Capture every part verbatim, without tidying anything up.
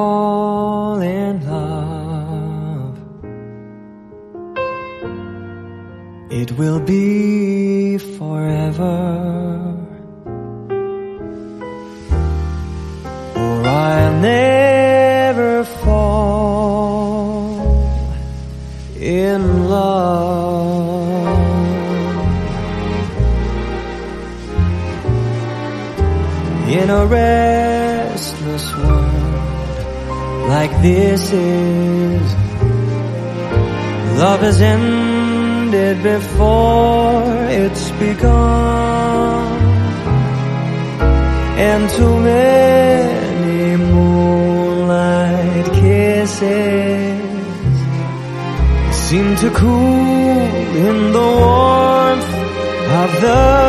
fall in love, it will be forever, or I'll never fall in love. In a restless world like this is, love has ended before it's begun, and too many moonlight kisses seem to cool in the warmth of the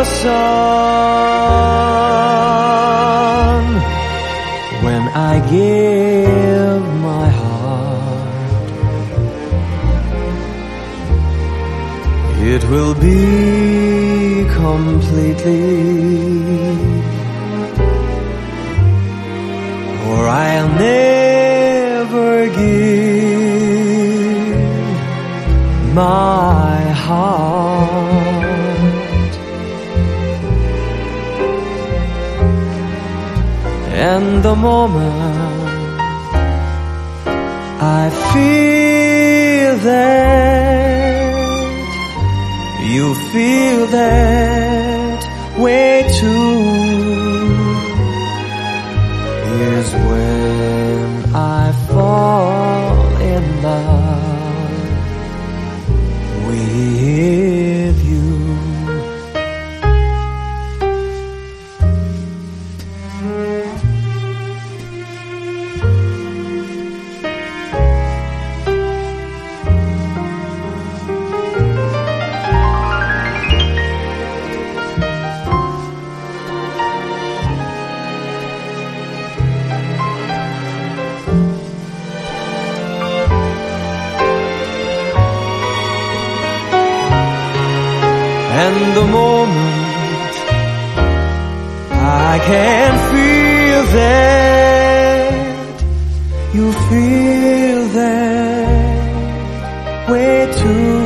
sun. When I give my heart, it will be completely, or I'll never give my heart. And the moment I feel that you feel that way too is when I fall in love with you. And the moment I can feel that you feel that way too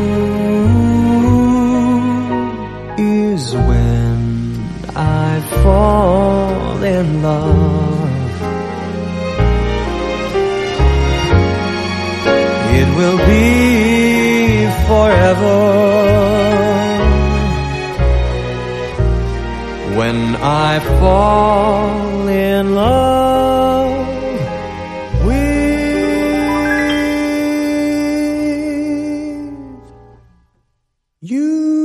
is when I fall in love. It will be forever when I fall in love with you.